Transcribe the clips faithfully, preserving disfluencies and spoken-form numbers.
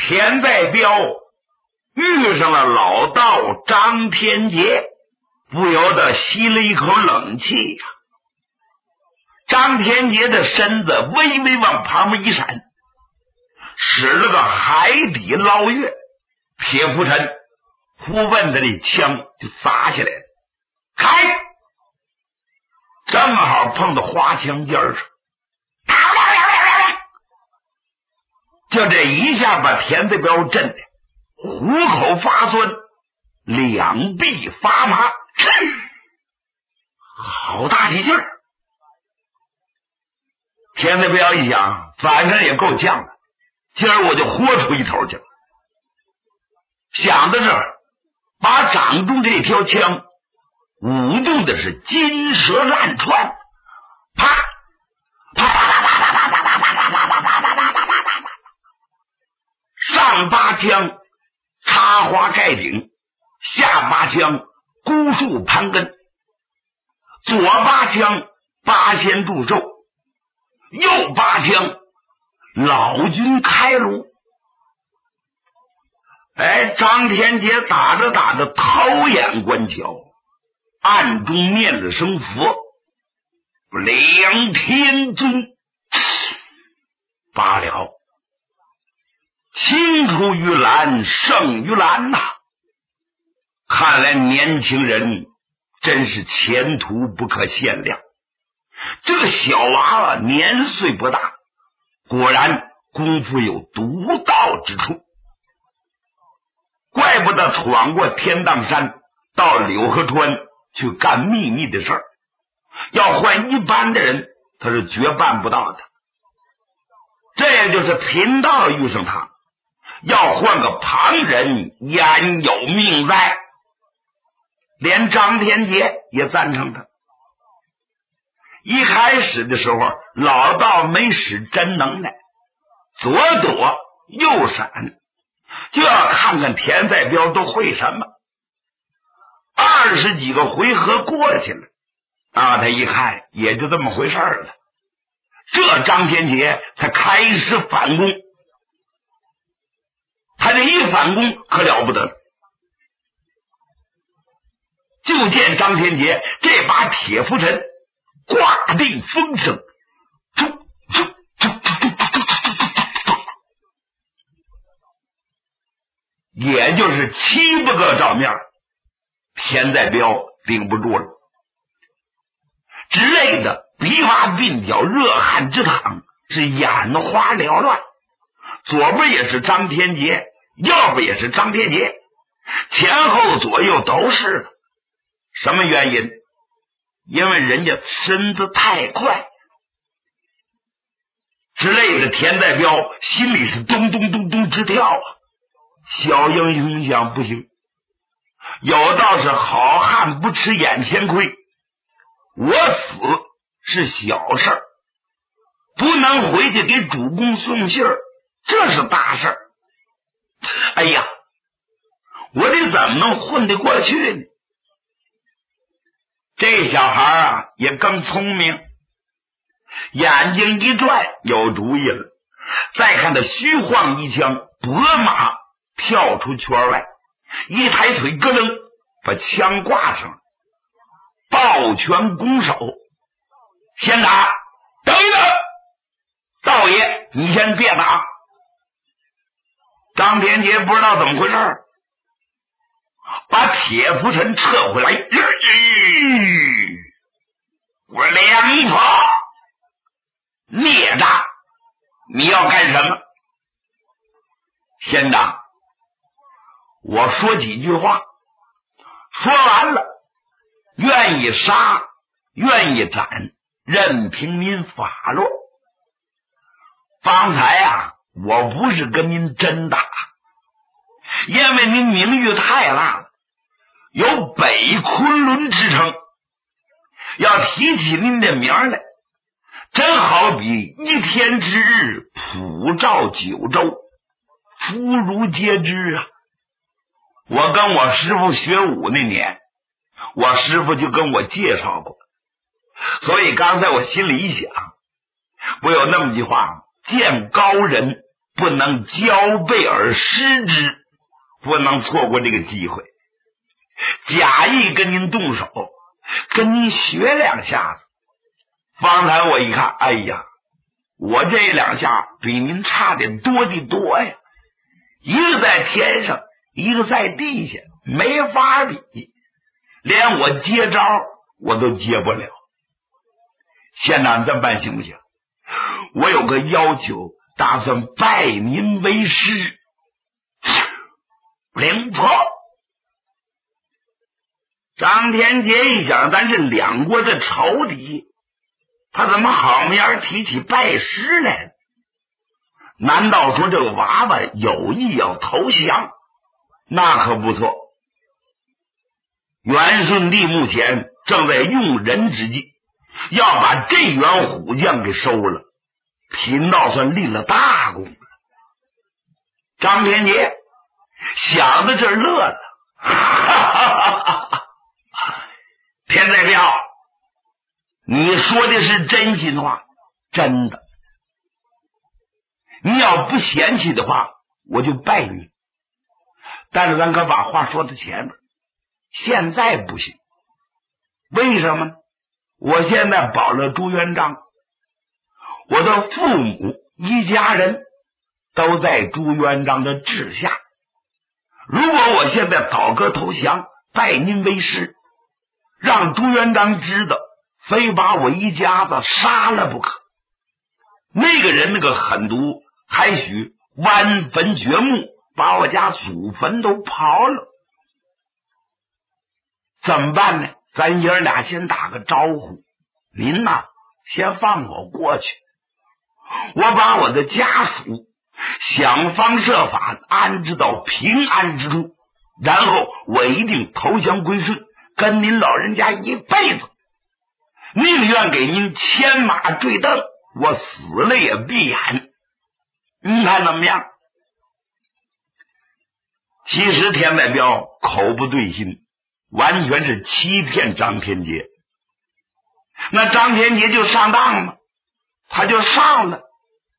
田代彪遇上了老道张天杰，不由得吸了一口冷气呀、啊。张天杰的身子微微往旁边一闪，使了个海底捞月，铁浮尘忽问他的枪就砸起来了，开！正好碰到花枪尖上，就这一下把田代彪震的虎口发酸，两臂发麻，好大的劲儿！田代彪一想，反正也够犟的，今儿我就豁出一头去了。想到这儿，把掌中这条枪舞动的是金蛇乱窜，啪啪啪啪啪啪啪啪啪啪啪啪啪啪啪啪，上八枪插花盖顶，下八枪孤树盘根，左八枪八仙祝寿，右八枪老君开颅。哎，张天杰打着打着掏眼观瞧，暗中念了声佛，两天尊罢了，青出于蓝胜于蓝呐、啊！看来年轻人真是前途不可限量。这个小娃娃年岁不大，果然功夫有独到之处，怪不得闯过天荡山到柳河川去干秘密的事儿，要换一般的人他是绝办不到的。这也就是贫道遇上他，要换个旁人焉有命在。连张天杰也赞成他。一开始的时候，老道没使真能耐，左躲右闪，就要看看田代彪都会什么。二十几个回合过去了啊，他一看也就这么回事了。这张天杰才开始反攻，他这一反攻可了不得了。就见张天杰这把铁浮尘挂定风声，也就是七八个照面，田代彪顶不住了，之类的鼻挖鬓角，热汗直淌，是眼花缭乱。左边也是张天杰，右边也是张天杰，前后左右都是。什么原因？因为人家身子太快之类的，田代彪心里是咚咚咚咚直跳啊！小英雄想不行，有道是好汉不吃眼前亏，我死是小事儿，不能回去给主公送信儿，这是大事儿。哎呀，我得怎么能混得过去呢？这小孩啊也更聪明，眼睛一转有主意了。再看他虚晃一枪，拨马跳出圈外，一抬腿咯楞把枪挂上，抱拳拱手，先打。等等，道爷你先别打。张天杰不知道怎么回事，把铁浮尘撤回来。我梁婆孽障，你要干什么？先生，我说几句话，说完了，愿意杀愿意斩，任凭您发落。方才啊，我不是跟您真打，因为您名誉太大了，有北昆仑之称，要提起您的名来，真好比一天之日普照九州，妇孺皆知啊！我跟我师父学武那年，我师父就跟我介绍过，所以刚才我心里一想，不有那么句话吗？见高人不能交背而失之，不能错过这个机会。假意跟您动手，跟您学两下子。方才我一看，哎呀，我这两下比您差的多的多呀，一个在天上，一个在地下，没法比，连我接招我都接不了。县长这么办行不行？我有个要求，打算拜您为师。灵婆张天杰一想，咱是两国的仇敌，他怎么好面儿提起拜师来了？难道说这个娃娃有意要投降？那可不错。元顺帝目前正在用人之际，要把这员虎将给收了，贫道算立了大功了。张天杰想到这儿乐了，哈哈哈哈！田代表，你说的是真心话，真的。你要不嫌弃的话，我就拜你。但是咱可把话说到前面，现在不行。为什么呢？我现在保了朱元璋，我的父母一家人都在朱元璋的治下。如果我现在倒戈投降，拜您为师，让朱元璋知道，非把我一家子杀了不可。那个人那个狠毒，还许剜坟掘墓，把我家祖坟都刨了。怎么办呢？咱爷俩先打个招呼，您呐，先放我过去，我把我的家属想方设法安置到平安之处，然后我一定投降归顺，跟您老人家一辈子，宁愿给您牵马坠镫，我死了也闭眼。你看怎么样？其实田代表口不对心，完全是欺骗张天杰。那张天杰就上当了，他就上了。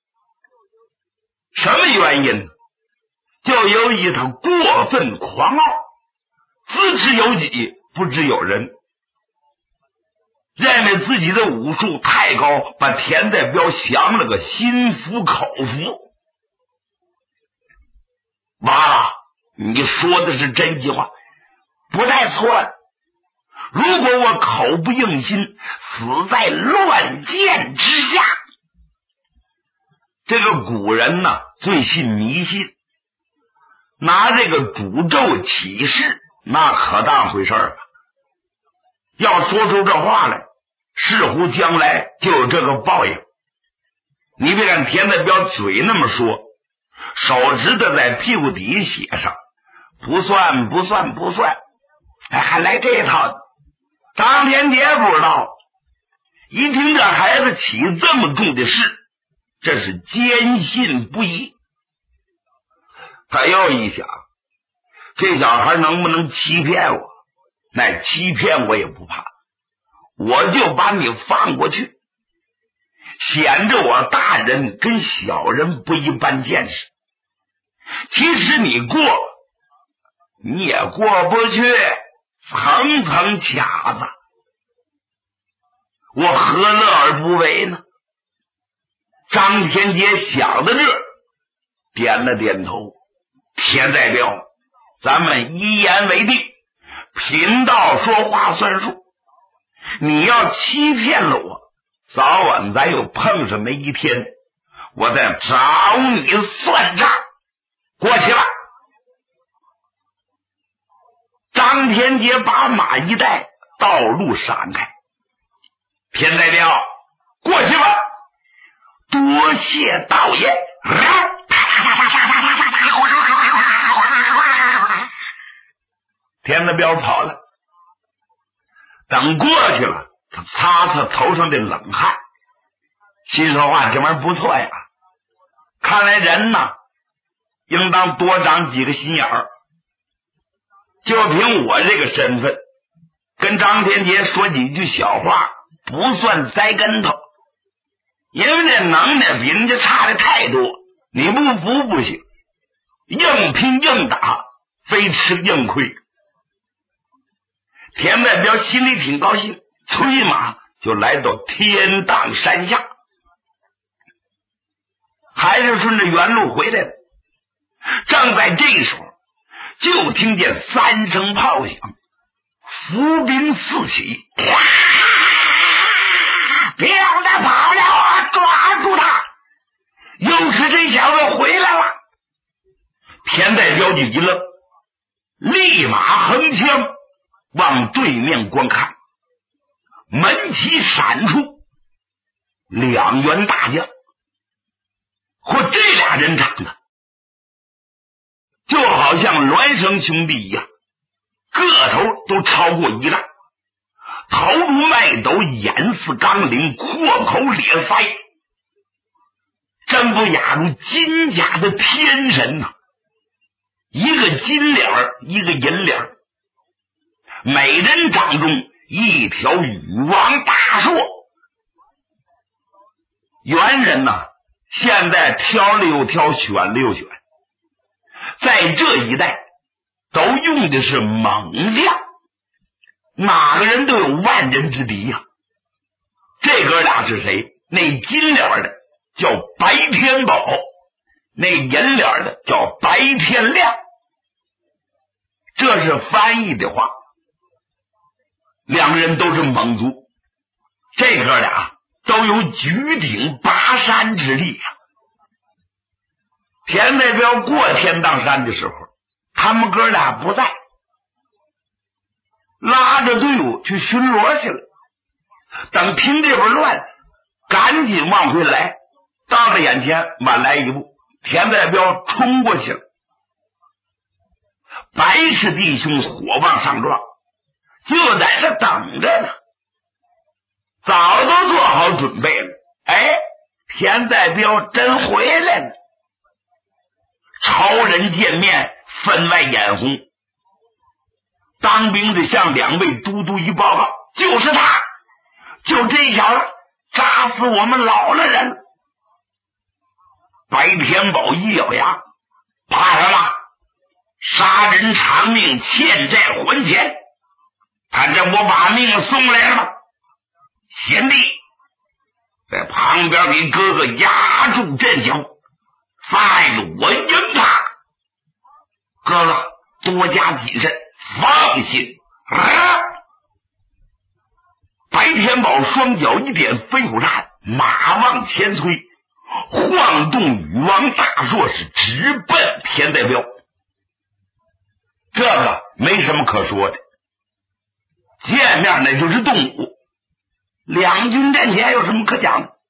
什么原因呢？就由于他过分狂傲，自知有己，不知有人，认为自己的武术太高，把田代表降了个心服口服。娃娃，你说的是真心话，不带错的。如果我口不应心，死在乱箭之下。这个古人呢，最信迷信，拿这个诅咒起誓，那可当回事儿了。要说出这话来，似乎将来就有这个报应。你别看田代表嘴那么说，手指头在屁股底下写上不算不算不算，哎，还来这一套。张天杰不知道，一听这孩子起这么重的事，这是坚信不疑。他又一想，这小孩能不能欺骗我？那欺骗我也不怕，我就把你放过去，显着我大人跟小人不一般见识。其实你过，你也过不去，层层卡子，我何乐而不为呢？张天杰想到这，点了点头。田代表，咱们一言为定，贫道说话算数。你要欺骗了我，早晚咱又碰上那一天，我再找你算账。过去了。张天杰把马一带，道路闪开。田代表，过去吧。多谢道爷。田代表跑了。等过去了，他擦擦头上的冷汗，心说话，这玩意儿不错呀，看来人呐应当多长几个心眼儿。就凭我这个身份，跟张天杰说几句小话，不算栽跟头，因为这能耐比人家差的太多。 你不服不行，硬拼硬打，非吃硬亏。田代表心里挺高兴，催马就来到天荡山下，还是顺着原路回来的。正在这时候，就听见三声炮响，伏兵四起，别让他跑了啊！抓住他！又是这小子回来了。田代表就一愣，立马横枪往对面观看，门旗闪出两员大将，嚯，这俩人长得就好像孪生兄弟一样，个头都超过一丈，头如麦斗，眼似钢铃，阔口咧腮，真不亚如金甲的天神呐、啊！一个金脸儿，一个银脸儿，每人掌中一条羽王大槊。猿人呐、啊，现在挑了又挑，选了又选，在这一代都用的是猛将，哪个人都有万人之敌呀、啊。这哥俩是谁？那金脸的叫白天宝，那银脸的叫白天亮。这是翻译的话，两个人都是猛族，这哥俩都有举鼎拔山之力啊。田代表过天荡山的时候，他们哥俩不在，拉着队伍去巡逻去了。等听这边乱，赶紧往回来，到了眼前晚来一步，田代表冲过去了。白氏弟兄火往上撞，就在这等着呢，早都做好准备了。哎，田代表真回来了。超人见面分外眼红，当兵的向两位都督一报告，就是他，就这小子扎死我们老了人。白天宝一咬牙，怕什么？杀人偿命，欠债还钱，看这我把命送来了吗？贤弟在旁边给哥哥压住阵脚，再我赢他。哥哥多加谨慎，放心啊！白天宝双脚一点飞虎扇，马往前推，晃动羽王大槊，是直奔田代表。这个没什么可说的，见面那就是动武，两军阵前有什么可讲的？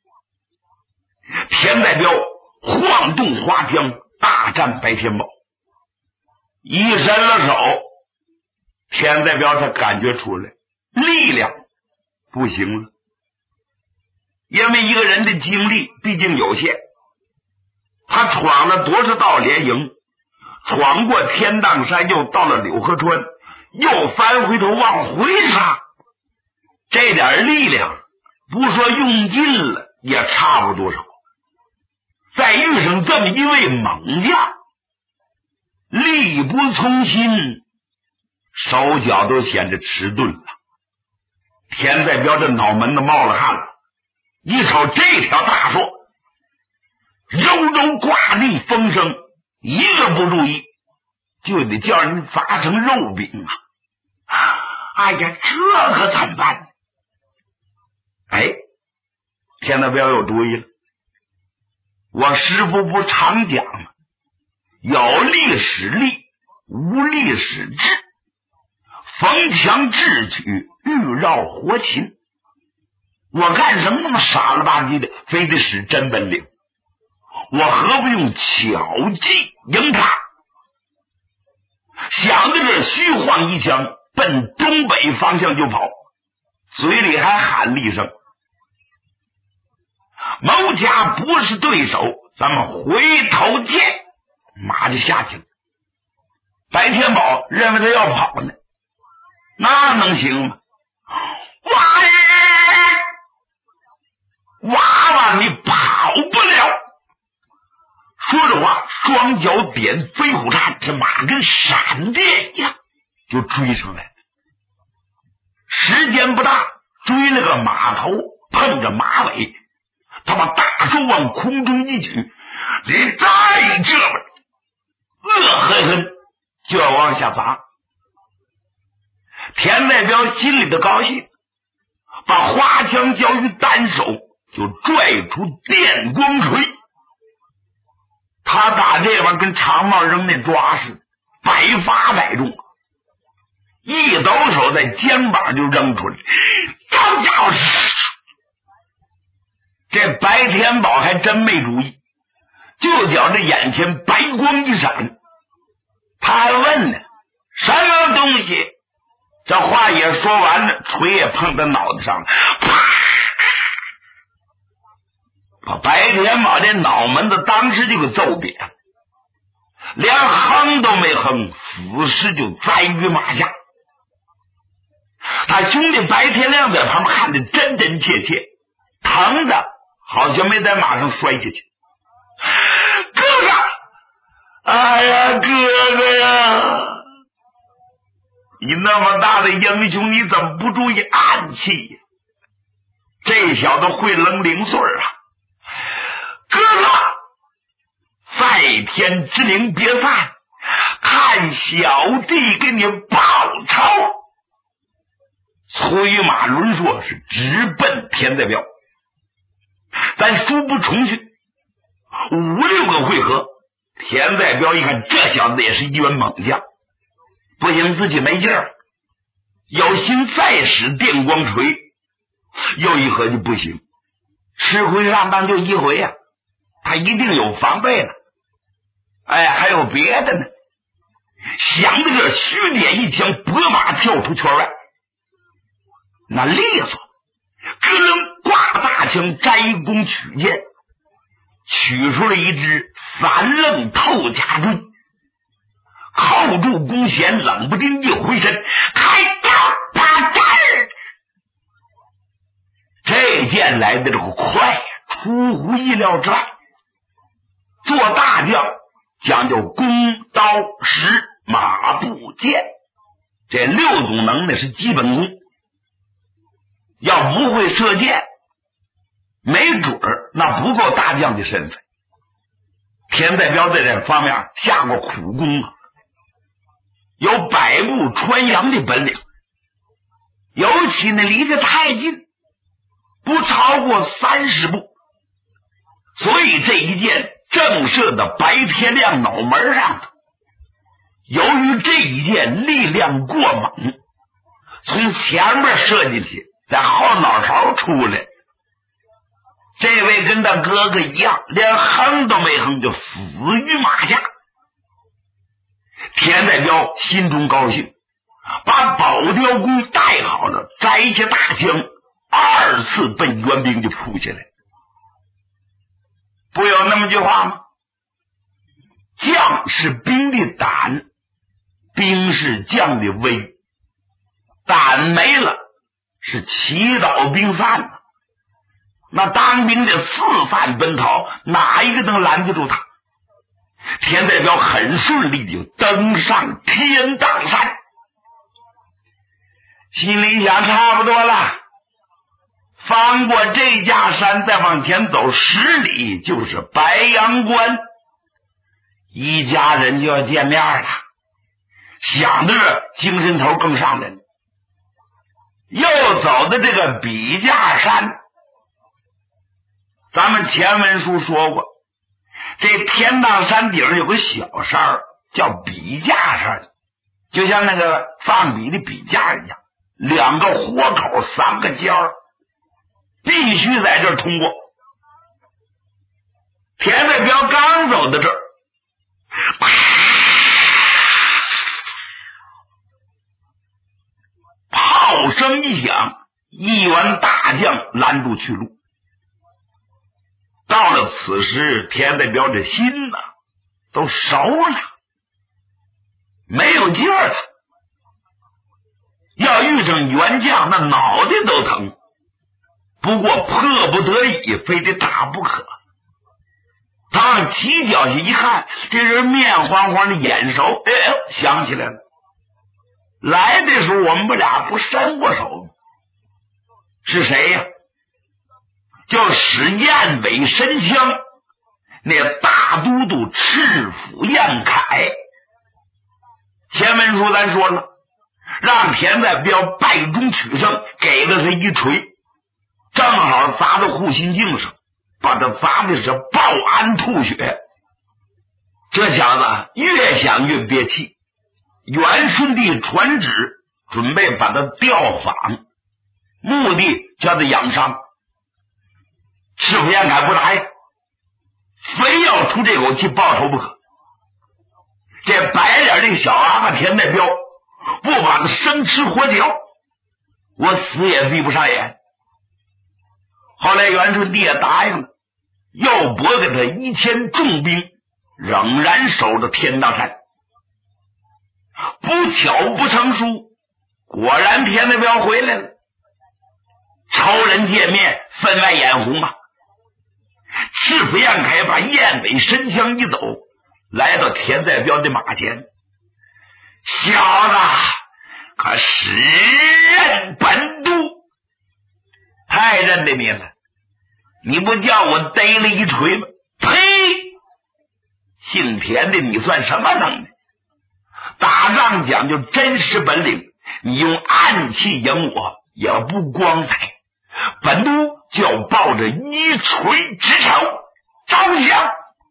田代表晃动花枪，大战白天宝，一伸了手，田代表他感觉出来力量不行了，因为一个人的精力毕竟有限，他闯了多少道连营，闯过天荡山，又到了柳河川，又翻回头往回杀，这点力量不说用尽了，也差不多少。再遇上这么一位猛将，力不从心，手脚都显得迟钝了。田代表这脑门子冒了汗了，一瞅这条大槊，柔柔挂地风声，一个不注意就得叫人砸成肉饼啊！哎呀，这可怎么办？哎，田代表有主意了。我师父不常讲吗？有力使力，无力使智，逢强智取，欲绕活擒。我干什么那么傻了吧唧的，非得使真本领？我何不用巧计赢他？想到这，虚晃一枪，奔东北方向就跑，嘴里还喊了一声：某家不是对手，咱们回头见。马就下去了。白天宝认为他要跑呢，那能行吗？娃儿，娃娃你跑不了。 说着话，双脚点飞虎叉，这马跟闪电一样就追上来了。时间不大，追了个马头碰着马尾，他把大手往空中一举，你再这么恶狠狠就要往下砸。田代表心里的高兴，把花枪交于单手，就拽出电光锤。他打这玩意跟长帽扔那抓似的，百发百中，一抖手在肩膀就扔出来，这家伙，这白天宝还真没主意，就觉着眼前白光一闪，他还问呢，什么东西？这话也说完了，锤也碰到脑袋上了，啪！把白天宝这脑门子当时就给揍扁了，连哼都没哼，死尸就栽于马下。他兄弟白天亮在旁边看得真真切切，疼的好像没在马上摔下去。哥哥，哎呀，哥哥呀！你那么大的英雄，你怎么不注意暗器呀？这小子会扔零碎啊！哥哥，在天之灵别散，看小弟给你报仇。催马轮说是直奔田代表，但殊不重去五六个回合，田代表一看这小子也是一员猛将，不行，自己没劲儿，有心再使电光锤，又一合计不行，吃亏上当就一回呀、啊，他一定有防备了。哎，还有别的呢。想着这，虚点一枪，拨马跳出圈外，那利索，咯楞挂大枪，摘弓取箭，取出了一支三愣透甲锥，扣住弓弦，冷不丁一回身，开刀把针儿。这箭来的这个快，出乎意料之外。做大将讲究弓刀石马步箭，这六种能耐是基本功。要不会射箭，没准儿那不够大将的身份。田代表在这方面下过苦功啊，有百步穿杨的本领，尤其呢离得太近，不超过三十步，所以这一箭正射到白天亮脑门上的。由于这一箭力量过猛，从前面射进去，在后脑勺出来，这位跟他哥哥一样，连哼都没哼就死于马下。田代表心中高兴，把宝雕弓带好了，摘下大枪，二次奔援兵就扑下来。不有那么句话吗？将是兵的胆，兵是将的威。胆没了，是祈祷兵散了。那当兵的四散奔逃，哪一个能拦得住他？田代表很顺利就登上天荡山，心里想差不多了，翻过这架山再往前走十里就是白阳关，一家人就要见面了。想着这精神头更上来了，又走的这个笔架山。咱们前文书说过，这天荡山顶有个小山叫笔架山，就像那个放笔的笔架一样，两个豁口，三个尖儿，必须在这儿通过。田代表刚走到这儿，炮声一响，一员大将拦住去路。到了此时，田代表这心呐、啊、都熟了，没有劲儿了。要遇上元将，那脑袋都疼。不过迫不得已，非得打不可。 他起脚去一看，这人面黄黄的，眼熟，哎，想起来了。来的时候我们俩不伸过手吗？是谁呀？叫史彦伟神枪，那大都督赤府彦凯。前文书咱说了，让田在彪败中取胜，给的是一锤，正好砸到护心镜上，把他砸的是爆安吐血。这小子越想越憋气，元顺帝传旨准备把他调访，目的叫他养伤。赤府彦凯不答应，非要出这口气报仇不可。这白脸这小阿爸田代彪不把他生吃活嚼，我死也闭不上眼。后来元顺帝也答应了，又拨给他一千重兵，仍然守着天大山。不巧不成书，果然田代彪回来了。仇人见面，分外眼红啊！赤府彦凯把燕尾神枪一走，来到田代彪的马前。小子，可使任本督，太认得你了，你不叫我逮了一锤吗？呸！姓田的你算什么能耐？打仗讲究真实本领，你用暗器赢我也不光彩。本督就要抱着一锤之仇招降。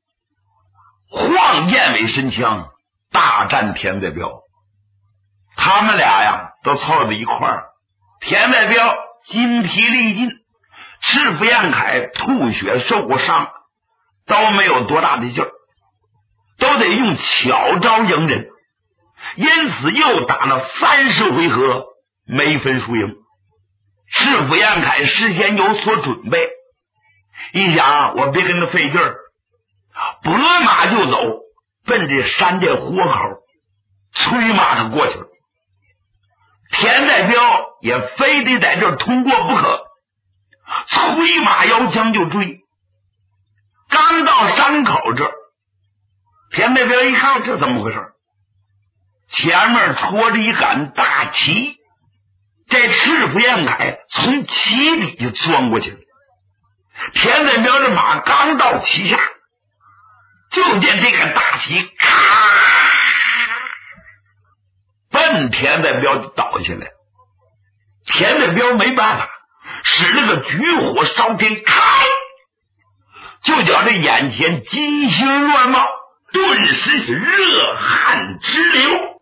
晃燕尾神枪大战田代彪，他们俩呀都凑在一块儿。田代彪筋疲力尽，赤府彦凯吐血受过伤，都没有多大的劲儿，都得用巧招赢人，因此又打了三十回合，没分输赢。赤府彦凯事先有所准备，一想我别跟他费劲儿，拨马就走，奔这山这豁口催马他过去了。田代彪也非得在这儿通过不可，催马摇枪就追。刚到山口这儿，田代彪一看这怎么回事，前面戳着一杆大旗，这赤府彦凯从旗底下钻过去了。田代彪的马刚到旗下，就见这个大旗咔奔田代彪就倒下来。田代彪没办法，使了个举火烧天，开就叫这眼前金星乱冒，顿时是热